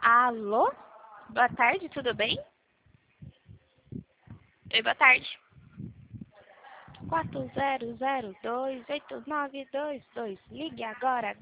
Alô? Boa tarde, tudo bem? Oi, boa tarde. 40028922. Ligue agora.